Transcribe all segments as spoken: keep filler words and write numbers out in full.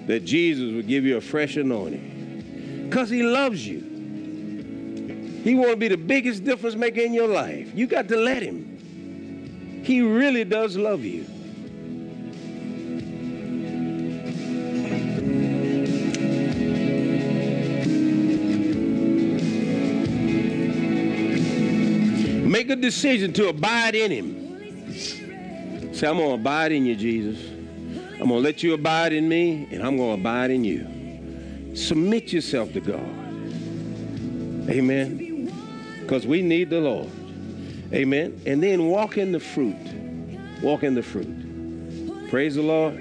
that Jesus would give you a fresh anointing. Because he loves you. He want to be the biggest difference maker in your life. You got to let him. He really does love you. Make a decision to abide in him. Say, I'm going to abide in you, Jesus. I'm going to let you abide in me, and I'm going to abide in you. Submit yourself to God. Amen. Because we need the Lord. Amen. And then walk in the fruit. Walk in the fruit. Praise the Lord.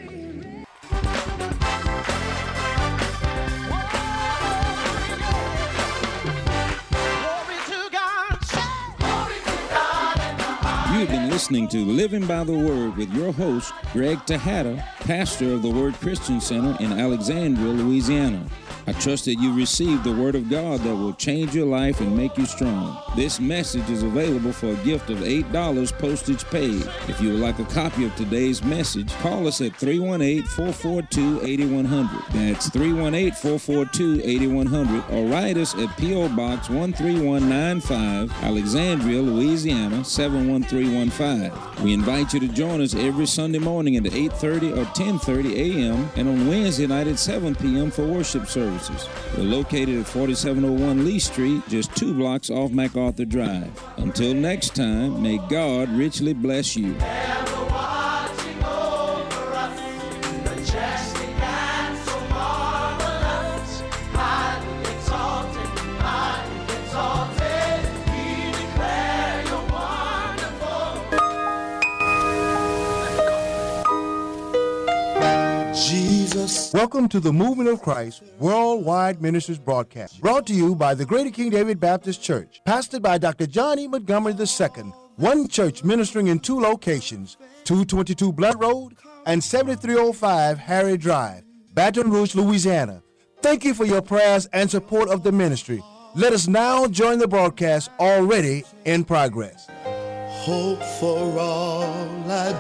You've been listening to Living by the Word with your host, Greg Tejada, pastor of the Word Christian Center in Alexandria, Louisiana. I trust that you received the Word of God that will change your life and make you strong. This message is available for a gift of eight dollars postage paid. If you would like a copy of today's message, call us at three one eight, four four two, eight one zero zero. That's three one eight, four four two, eight one zero zero, or write us at P O. Box one three one nine five, Alexandria, Louisiana, seven one three one five. We invite you to join us every Sunday morning at eight thirty or ten thirty a.m. and on Wednesday night at seven p.m. for worship services. We're located at forty-seven oh one Lee Street, just two blocks off MacArthur Drive. Until next time, may God richly bless you. Welcome to the Movement of Christ Worldwide Ministries broadcast, brought to you by the Greater King David Baptist Church, pastored by Doctor John E. Montgomery the Second, one church ministering in two locations, two twenty-two Blunt Road and seventy-three oh five Harry Drive, Baton Rouge, Louisiana. Thank you for your prayers and support of the ministry. Let us now join the broadcast already in progress. Hope for all I...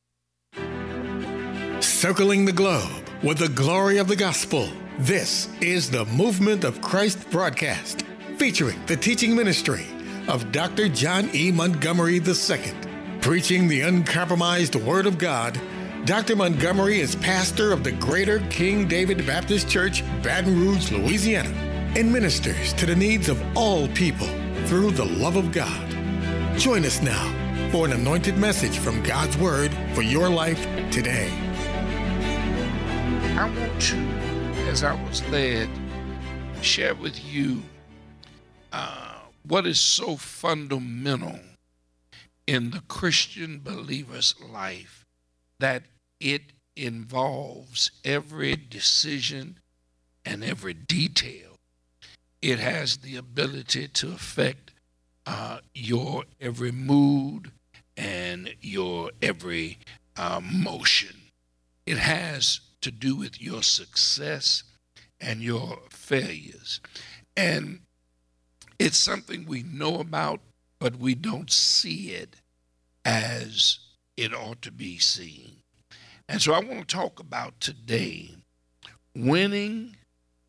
Circling the globe with the glory of the gospel. This is the Movement of Christ broadcast, featuring the teaching ministry of Doctor John E. Montgomery the Second. Preaching the uncompromised Word of God, Doctor Montgomery is pastor of the Greater King David Baptist Church, Baton Rouge, Louisiana, and ministers to the needs of all people through the love of God. Join us now for an anointed message from God's Word for your life today. I want to, as I was led, share with you uh, what is so fundamental in the Christian believer's life, that it involves every decision and every detail. It has the ability to affect uh, your every mood and your every uh, motion. It has to do with your success and your failures. And it's something we know about, but we don't see it as it ought to be seen. And so I want to talk about today winning,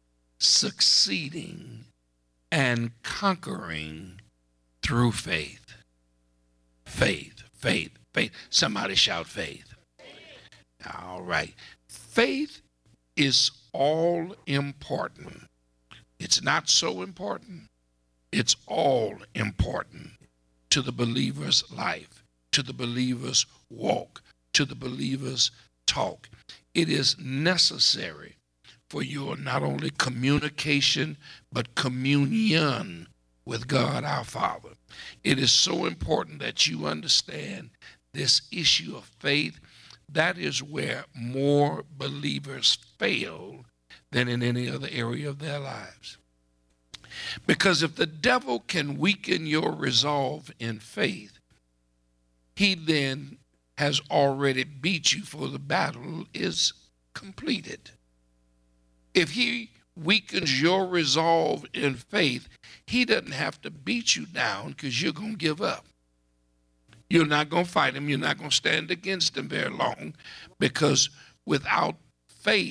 succeeding, and conquering through faith. Faith, faith, faith. Somebody shout faith. All right. Faith is all important. It's not so important. It's all important to the believer's life, to the believer's walk, to the believer's talk. It is necessary for your not only communication, but communion with God our Father. It is so important that you understand this issue of faith. That is where more believers fail than in any other area of their lives. Because if the devil can weaken your resolve in faith, he then has already beat you, for the battle is completed. If he weakens your resolve in faith, he doesn't have to beat you down because you're going to give up. You're not going to fight him. You're not going to stand against him very long, because without faith,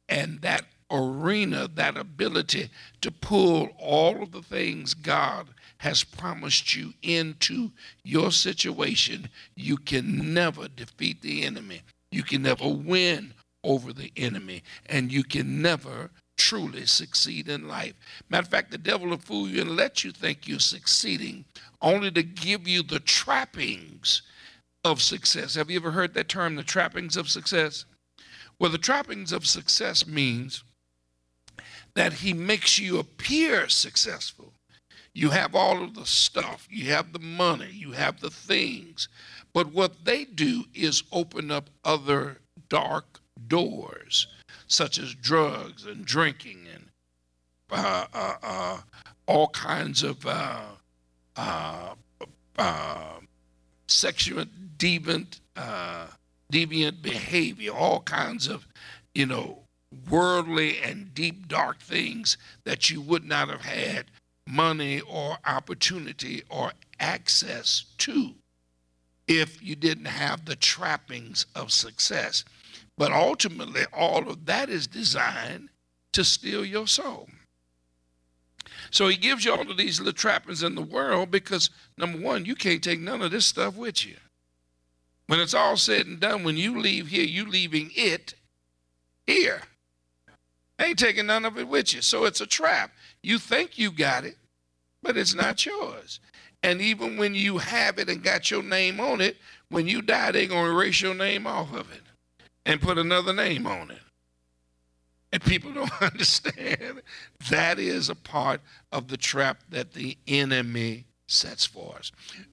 and that arena, that ability to pull all of the things God has promised you into your situation, you can never defeat the enemy. You can never win over the enemy, and you can never truly succeed in life. Matter of fact, the devil will fool you and let you think you're succeeding only to give you the trappings of success. Have you ever heard that term, the trappings of success? Well, the trappings of success means that he makes you appear successful. You have all of the stuff, you have the money, you have the things, but what they do is open up other dark doors, such as drugs and drinking and uh, uh, uh, all kinds of uh, uh, uh, sexual deviant, uh, deviant behavior, all kinds of, you know, worldly and deep dark things that you would not have had money or opportunity or access to if you didn't have the trappings of success. But ultimately, all of that is designed to steal your soul. So he gives you all of these little trappings in the world because, number one, you can't take none of this stuff with you. When it's all said and done, when you leave here, you leaving it here. Ain't taking none of it with you. So it's a trap. You think you got it, but it's not yours. And even when you have it and got your name on it, when you die, they're going to erase your name off of it and put another name on it. And people don't understand that is a part of the trap that the enemy sets for us.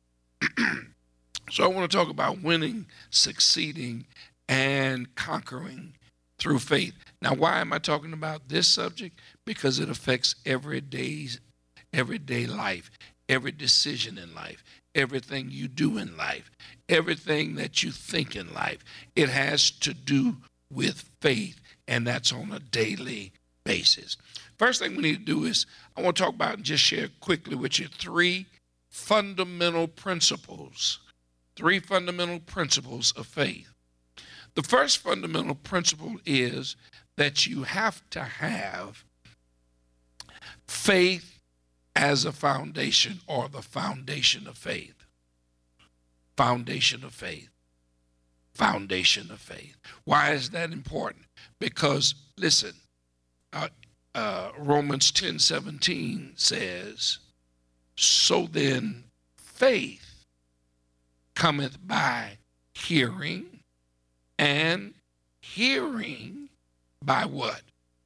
So I want to talk about winning, succeeding, and conquering through faith. Now, why am I talking about this subject? Because it affects everyday, everyday life, every decision in life, everything you do in life, everything that you think in life. It has to do with faith, and that's on a daily basis. First thing we need to do is I want to talk about and just share quickly with you three fundamental principles, three fundamental principles of faith. The first fundamental principle is that you have to have faith as a foundation, or the foundation of faith. Foundation of faith. Foundation of faith. Why is that important? Because, listen, uh, uh, Romans ten seventeen says, so then faith cometh by hearing, and hearing by what?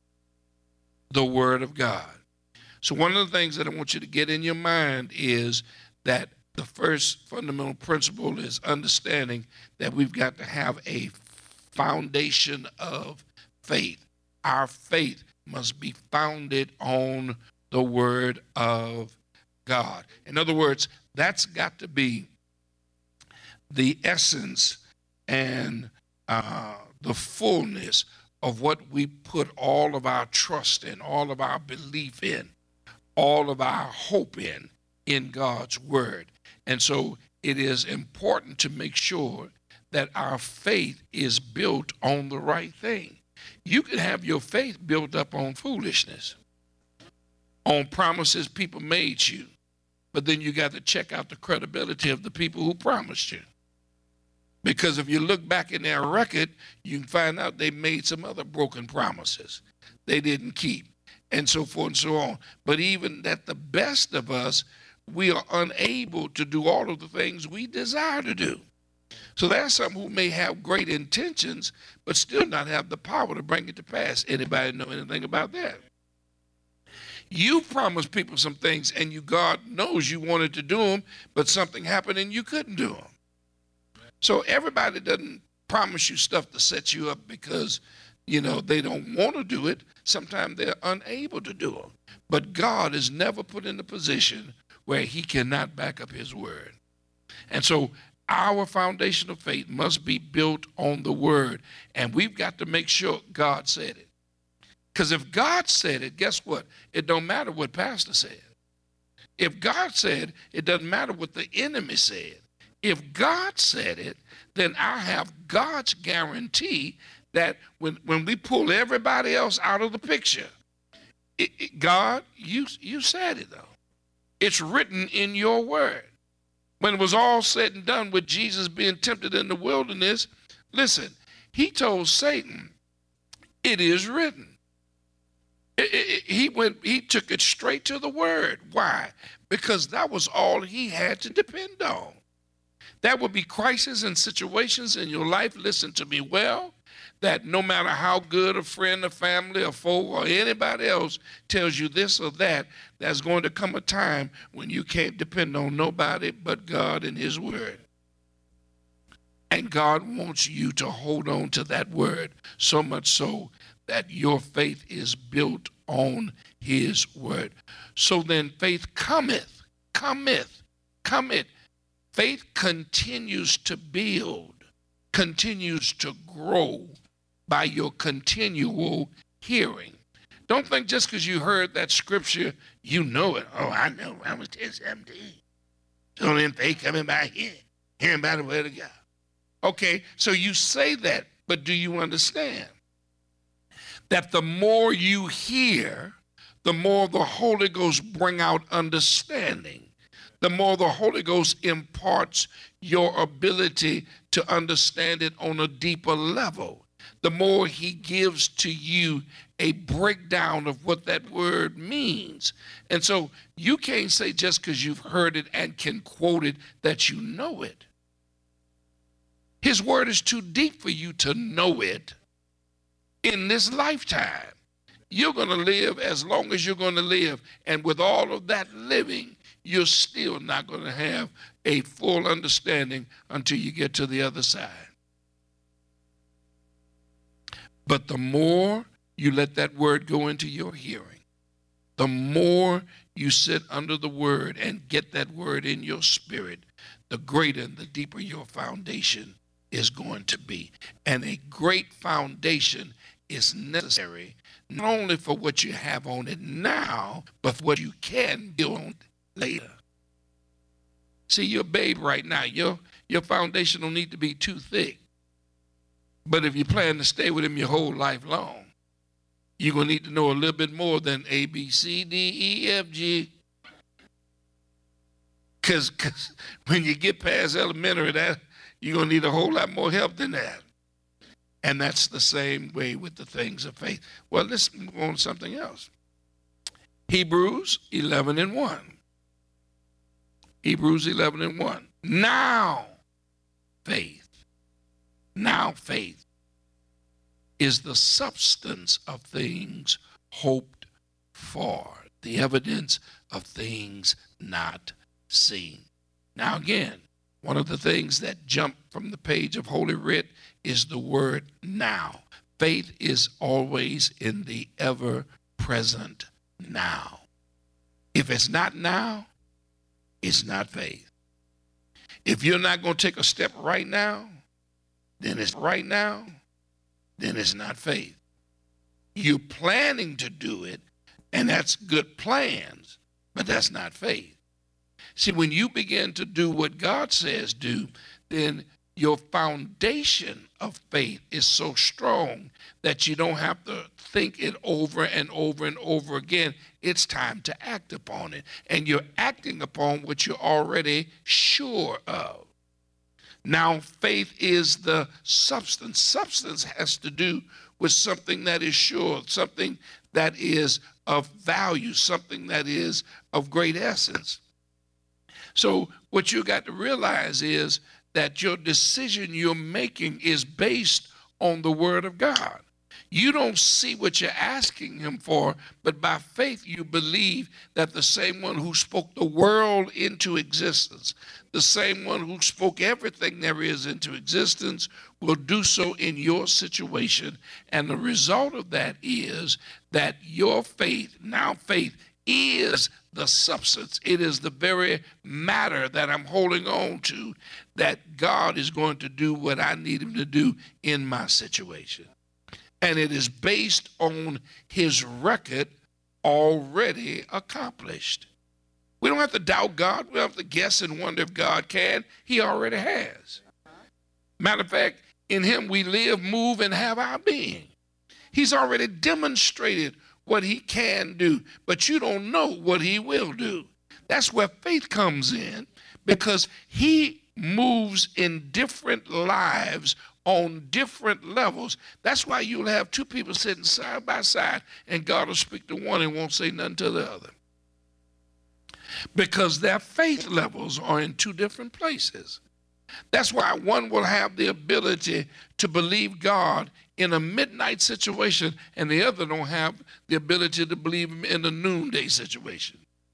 The word of God. So one of the things that I want you to get in your mind is that the first fundamental principle is understanding that we've got to have a foundation of faith. Our faith must be founded on the word of God. In other words, that's got to be the essence and uh, the fullness of what we put all of our trust in, all of our belief in, all of our hope in, in God's word. And so it is important to make sure that our faith is built on the right thing. You can have your faith built up on foolishness, on promises people made you, but then you got to check out the credibility of the people who promised you. Because if you look back in their record, you can find out they made some other broken promises they didn't keep, and so forth and so on. But even at the best of us, we are unable to do all of the things we desire to do. So there are some who may have great intentions, but still not have the power to bring it to pass. Anybody know anything about that? You promised people some things, and you, God knows you wanted to do them, but something happened and you couldn't do them. So everybody doesn't promise you stuff to set you up because, you know, they don't want to do it. Sometimes they're unable to do them. But God is never put in a position where he cannot back up his word. And so our foundation of faith must be built on the word. And we've got to make sure God said it. Because if God said it, guess what? It don't matter what pastor said. If God said, it doesn't matter what the enemy said. If God said it, then I have God's guarantee that when, when we pull everybody else out of the picture, it, it, God, you, you said it though. It's written in your word. When it was all said and done with Jesus being tempted in the wilderness, listen, he told Satan, it is written. It, it, he went, he took it straight to the word. Why? Because that was all he had to depend on. That would be crises and situations in your life, listen to me well, that no matter how good a friend, a family, a foe, or anybody else tells you this or that, there's going to come a time when you can't depend on nobody but God and his word. And God wants you to hold on to that word, so much so that your faith is built on his word. So then faith cometh, cometh, cometh. Faith continues to build, continues to grow by your continual hearing. Don't think just because you heard that scripture, you know it. Oh, I know Romans ten seventeen. So then faith coming by hearing, hearing by the word of God. Okay, so you say that, but do you understand that the more you hear, the more the Holy Ghost bring out understanding? The more the Holy Ghost imparts your ability to understand it on a deeper level, the more he gives to you a breakdown of what that word means. And so you can't say just because you've heard it and can quote it that you know it. His word is too deep for you to know it in this lifetime. You're going to live as long as you're going to live. And with all of that living, you're still not going to have a full understanding until you get to the other side. But the more you let that word go into your hearing, the more you sit under the word and get that word in your spirit, the greater and the deeper your foundation is going to be. And a great foundation is necessary not only for what you have on it now, but for what you can build on later. See, you're a babe right now. Your, your foundation don't need to be too thick. But if you plan to stay with him your whole life long, you're going to need to know a little bit more than A, B, C, D, E, F, G. Because when you get past elementary, that you're going to need a whole lot more help than that. And that's the same way with the things of faith. Well, let's move on to something else. Hebrews eleven and one. Hebrews eleven and one. Now faith, now faith is the substance of things hoped for, the evidence of things not seen. Now again, one of the things that jump from the page of Holy Writ is the word now. Faith is always in the ever-present now. If it's not now, it's not faith. If you're not going to take a step right now, then it's right now, then it's not faith. You're planning to do it, and that's good plans, but that's not faith. See, when you begin to do what God says do, then your foundation of faith is so strong that you don't have to think it over and over and over again. It's time to act upon it. And you're acting upon what you're already sure of. Now, faith is the substance. Substance has to do with something that is sure, something that is of value, something that is of great essence. So what you got to realize is that your decision you're making is based on the word of God. You don't see what you're asking him for, but by faith you believe that the same one who spoke the world into existence, the same one who spoke everything there is into existence, will do so in your situation. And the result of that is that your faith, now faith, is the substance. It is the very matter that I'm holding on to, that God is going to do what I need him to do in my situation. And it is based on his record already accomplished. We don't have to doubt God. We don't have to guess and wonder if God can. He already has. Matter of fact, In him we live, move, and have our being. He's already demonstrated what he can do, but you don't know what he will do. That's where faith comes in, because he moves in different lives on different levels. That's why you'll have two people sitting side by side, and God will speak to one and won't say nothing to the other, because their faith levels are in two different places. That's why one will have the ability to believe God in a midnight situation, and the other don't have the ability to believe him in a noonday situation.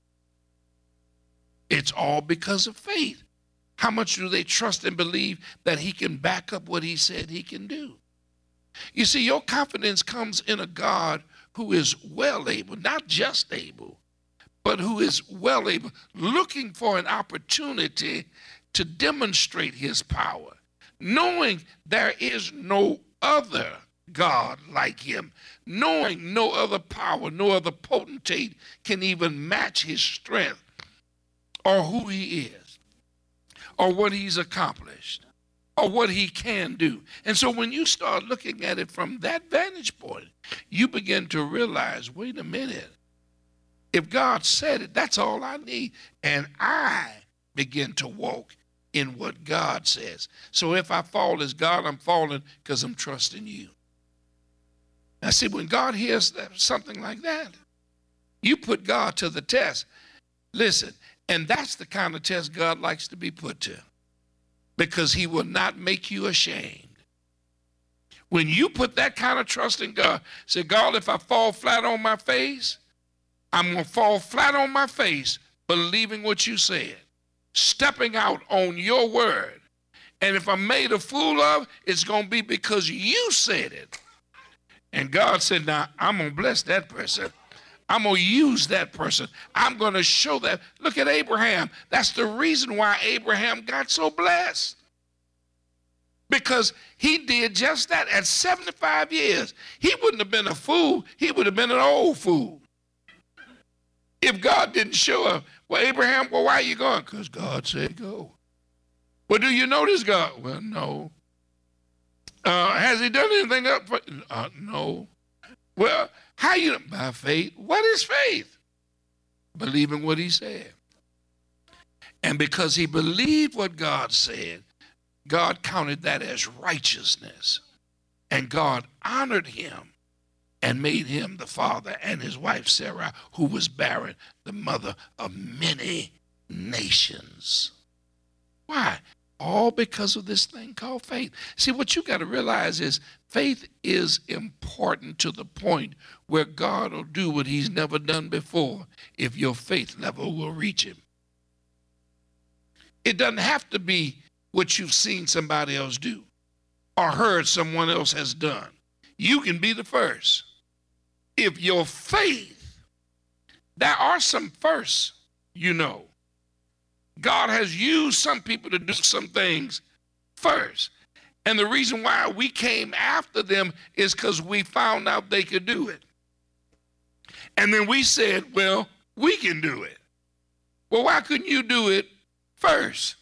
It's all because of faith. How much do they trust and believe that he can back up what he said he can do? You see, your confidence comes in a God who is well able, not just able, but who is well able, looking for an opportunity to demonstrate his power, knowing there is no other God like him, knowing no other power, no other potentate can even match his strength or who he is or what he's accomplished or what he can do. And so when you start looking at it from that vantage point, you begin to realize, wait a minute, if God said it, that's all I need. And I begin to walk in what God says. So if I fall as God, I'm falling because I'm trusting you. Now see, when God hears that, something like that, you put God to the test. Listen, and that's the kind of test God likes to be put to, because he will not make you ashamed. When you put that kind of trust in God, say, God, if I fall flat on my face, I'm going to fall flat on my face believing what you said, stepping out on your word. And if I'm made a fool of, it's going to be because you said it. And God said, now, I'm going to bless that person. I'm going to use that person. I'm going to show that. Look at Abraham. That's the reason why Abraham got so blessed. Because he did just that at seventy-five years. He wouldn't have been a fool. He would have been an old fool if God didn't show up. Well, Abraham, well, why are you going? Because God said go. Well, do you know this God? Well, no. Uh, has he done anything up for uh, no. Well, how you? By faith. What is faith? Believing what he said. And because he believed what God said, God counted that as righteousness. And God honored him and made him the father, and his wife Sarah, who was barren, the mother of many nations. Why? All because of this thing called faith. See, what you got to realize is faith is important to the point where God will do what he's never done before if your faith level will reach him. It doesn't have to be what you've seen somebody else do or heard someone else has done. You can be the first. If your faith, there are some firsts, you know. God has used some people to do some things first. And the reason why we came after them is because we found out they could do it. And then we said, well, we can do it. Well, why couldn't you do it first?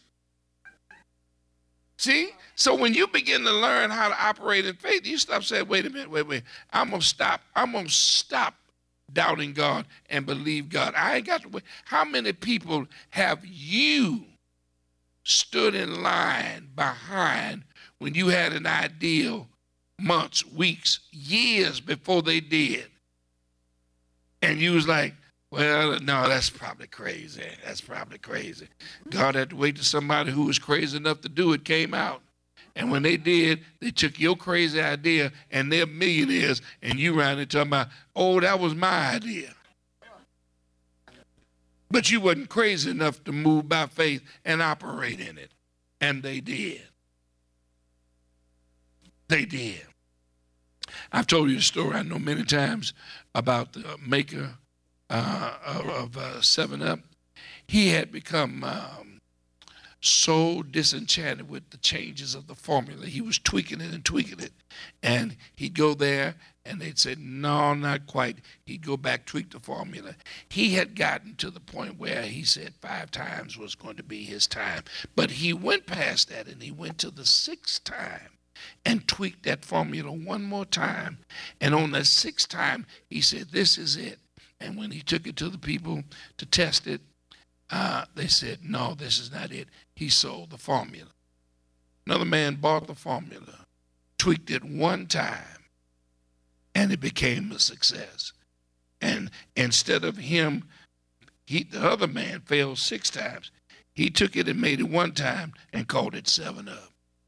See? So when you begin to learn how to operate in faith, you stop saying, wait a minute, wait, wait. I'm going to stop. I'm going to stop doubting God and believe God. I ain't got to wait. How many people have you stood in line behind when you had an ideal months, weeks, years before they did? And you was like, well, no, that's probably crazy. That's probably crazy. God had to wait till somebody who was crazy enough to do it came out. And when they did, they took your crazy idea, and they're millionaires, and you around there talking about, oh, that was my idea. But you wasn't crazy enough to move by faith and operate in it. And they did. They did. I've told you the story, I know many times, about the maker uh, of uh, seven up. He had become um, so disenchanted with the changes of the formula. He was tweaking it and tweaking it. And he'd go there, and they'd say, no, not quite. He'd go back, tweak the formula. He had gotten to the point where he said five times was going to be his time. But he went past that, and he went to the sixth time. and tweaked that formula one more time. And on the sixth time, he said, this is it. And when he took it to the people to test it, uh, they said, no, this is not it. He sold the formula. Another man bought the formula, tweaked it one time, and it became a success. And instead of him, he, the other man failed six times. He took it and made it one time and called it seven up.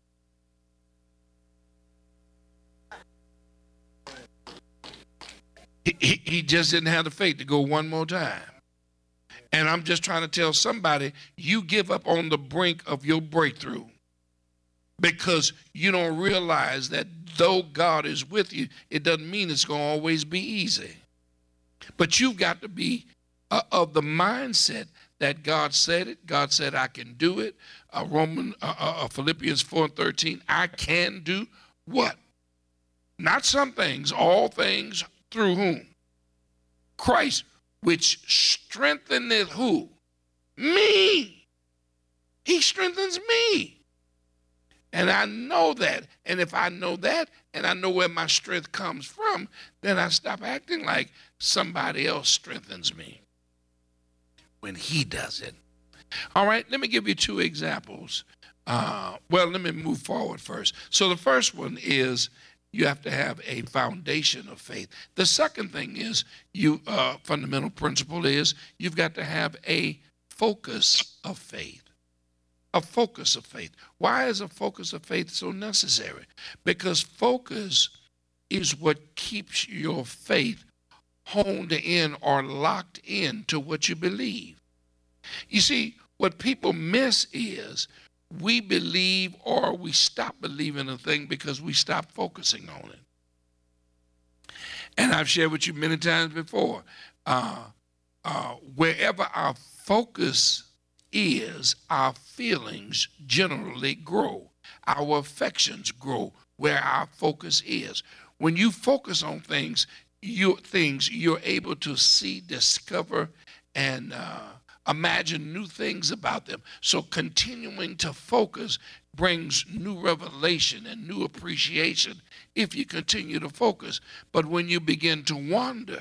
He, he, he just didn't have the faith to go one more time. And I'm just trying to tell somebody, you give up on the brink of your breakthrough because you don't realize that though God is with you, it doesn't mean it's going to always be easy. But you've got to be uh, of the mindset that God said it. God said, I can do it. Uh, Roman, uh, uh, Philippians four and thirteen, I can do what? Not some things, all things through whom? Christ, which strengtheneth who? Me. He strengthens me. And I know that. And if I know that and I know where my strength comes from, then I stop acting like somebody else strengthens me when he does it. All right, let me give you two examples. Uh, well, let me move forward first. So the first one is you have to have a foundation of faith. The second thing is, you uh, fundamental principle is you've got to have a focus of faith. A focus of faith. Why is a focus of faith so necessary? Because focus is what keeps your faith honed in or locked in to what you believe. You see, what people miss is we believe or we stop believing a thing because we stop focusing on it. And I've shared with you many times before, uh, uh, wherever our focus is, our feelings generally grow. Our affections grow where our focus is. When you focus on things, you things you're able to see, discover, and uh, imagine new things about them. So continuing to focus brings new revelation and new appreciation if you continue to focus. But when you begin to wander,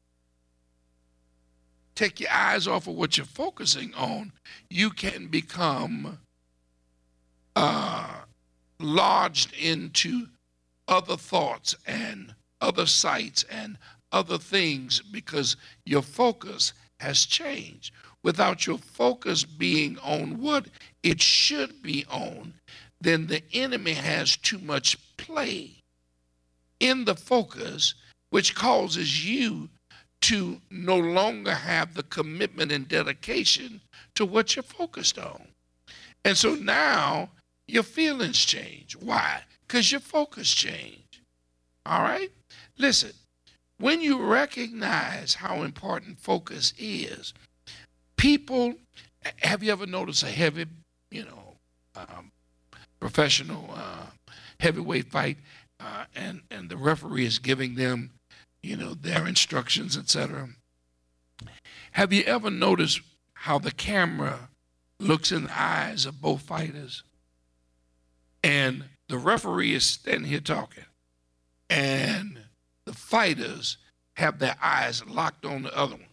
take your eyes off of what you're focusing on, you can become uh, lodged into other thoughts and other sights and other things because your focus has changed. Without your focus being on what it should be on, then the enemy has too much play in the focus, which causes you to no longer have the commitment and dedication to what you're focused on. And so now your feelings change. Why? Because your focus changed. All right? Listen, when you recognize how important focus is, people, have you ever noticed a heavy, you know, um, professional uh, heavyweight fight, uh, and, and the referee is giving them, you know, their instructions, et cetera. Have you ever noticed how the camera looks in the eyes of both fighters? And the referee is standing here talking, and the fighters have their eyes locked on the other one.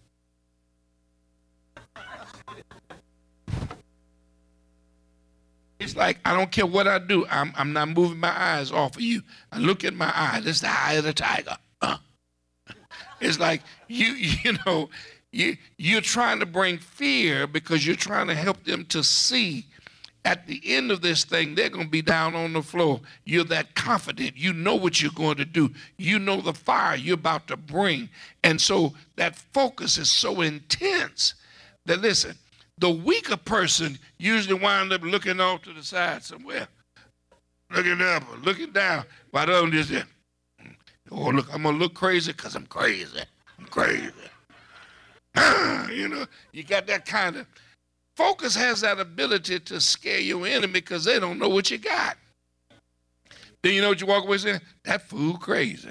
It's like, I don't care what I do, I'm, I'm not moving my eyes off of you. I look at my eye, this is the eye of the tiger. Uh. It's like, you you know, you, you're trying to bring fear because you're trying to help them to see at the end of this thing, they're going to be down on the floor. You're that confident. You know what you're going to do. You know the fire you're about to bring. And so that focus is so intense that, listen, the weaker person usually winds up looking off to the side somewhere, looking up or looking down, while the other one just there. Oh, look, I'm going to look crazy because I'm crazy. I'm crazy. You know, you got that kind of, focus has that ability to scare your enemy because they don't know what you got. Then you know what you walk away saying? That fool crazy.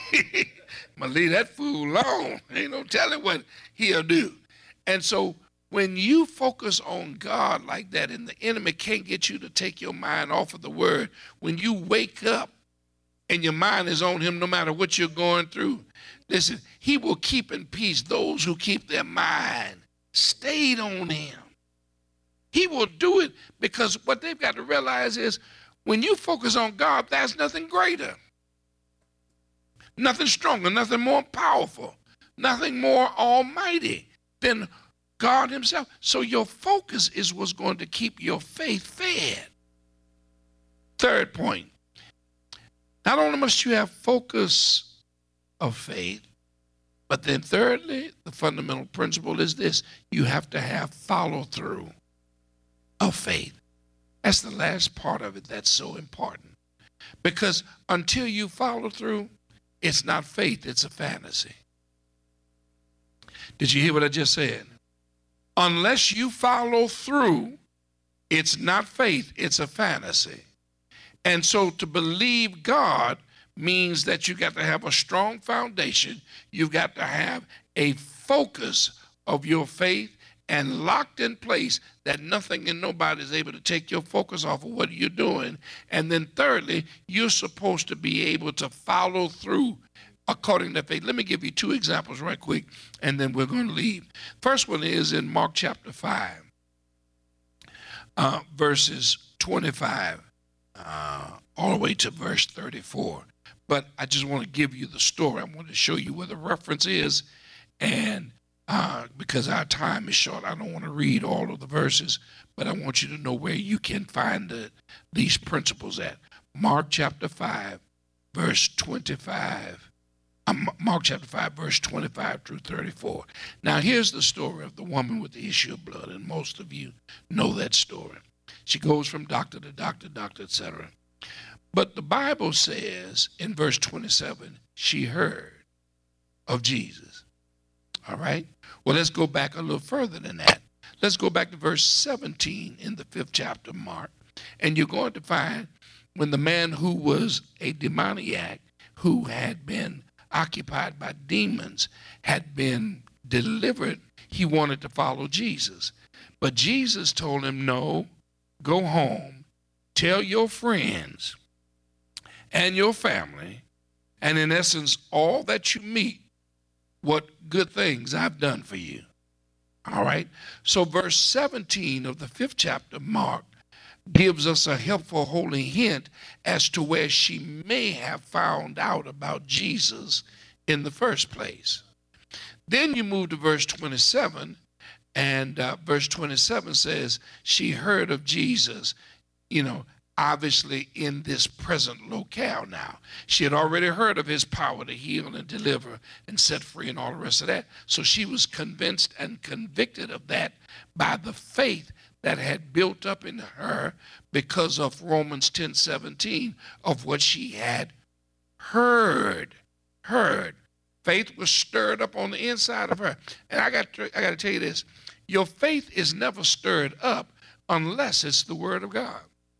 I'm going to leave that fool alone. Ain't no telling what he'll do. And so when you focus on God like that, and the enemy can't get you to take your mind off of the word, when you wake up and your mind is on him no matter what you're going through, listen, he will keep in peace those who keep their mind stayed on him. He will do it because what they've got to realize is when you focus on God, there's nothing greater, nothing stronger, nothing more powerful, nothing more almighty than God himself. So your focus is what's going to keep your faith fed. Third point, not only must you have focus of faith, but then thirdly, the fundamental principle is this: you have to have follow through of faith. That's the last part of it that's so important. Because until you follow through, it's not faith, it's a fantasy. Did you hear what I just said? Unless you follow through, it's not faith, it's a fantasy. And so to believe God means that you got to have a strong foundation. You've got to have a focus of your faith and locked in place that nothing and nobody is able to take your focus off of what you're doing. And then thirdly, you're supposed to be able to follow through according to faith. Let me give you two examples right quick, and then we're going to leave. First one is in Mark chapter five, uh, verses twenty-five, uh, all the way to verse thirty-four. But I just want to give you the story. I want to show you where the reference is, and uh, because our time is short, I don't want to read all of the verses, but I want you to know where you can find the, these principles at. Mark chapter five, verse twenty-five. Um, Mark chapter five, verse twenty-five through thirty-four. Now, here's the story of the woman with the issue of blood, and most of you know that story. She goes from doctor to doctor, doctor, et cetera. But the Bible says in verse twenty-seven, she heard of Jesus. All right? Well, let's go back a little further than that. Let's go back to verse seventeen in the fifth chapter of Mark. And you're going to find when the man who was a demoniac, who had been occupied by demons, had been delivered, he wanted to follow Jesus. But Jesus told him, no, go home, tell your friends and your family, and in essence, all that you meet, what good things I've done for you. All right? So verse seventeen of the fifth chapter of Mark gives us a helpful holy hint as to where she may have found out about Jesus in the first place. Then you move to verse twenty-seven, and uh, verse twenty-seven says she heard of Jesus, you know, obviously in this present locale now. She had already heard of his power to heal and deliver and set free and all the rest of that. So she was convinced and convicted of that by the faith that had built up in her because of Romans ten seventeen, of what she had heard. Heard. Faith was stirred up on the inside of her. And I got to, I got to tell you this. Your faith is never stirred up unless it's the word of God.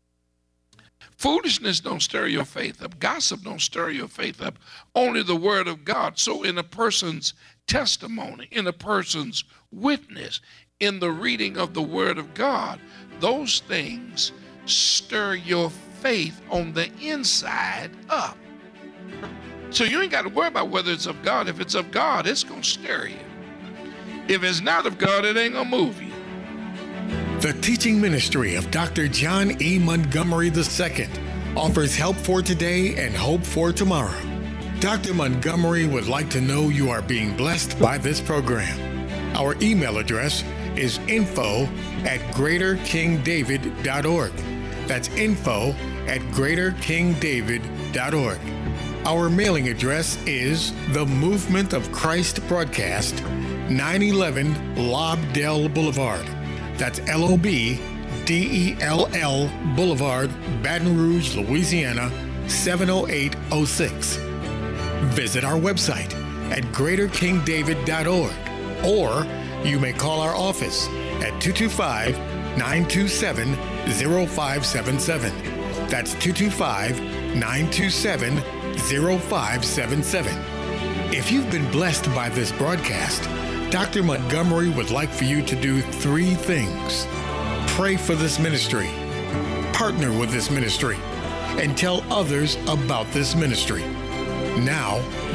Foolishness don't stir your faith up. Gossip don't stir your faith up. Only the word of God. So in a person's testimony, in a person's witness, in the reading of the word of God, those things stir your faith on the inside up. So you ain't got to worry about whether it's of God. If it's of God, it's going to stir you. If it's not of God, it ain't going to move you. The teaching ministry of Doctor John E. Montgomery the Second offers help for today and hope for tomorrow. Doctor Montgomery would like to know you are being blessed by this program. Our email address is info at greater king david dot org. That's info at greater king david dot org. Our mailing address is The Movement of Christ Broadcast, nine eleven Lobdell Boulevard. That's L O B D E L L Boulevard, Baton Rouge, Louisiana, seven oh eight oh six. Visit our website at greater king david dot org, or you may call our office at two two five, nine two seven, oh five seven seven. That's two two five, nine two seven, oh five seven seven. If you've been blessed by this broadcast, Doctor Montgomery would like for you to do three things. Pray for this ministry, partner with this ministry, and tell others about this ministry. Now,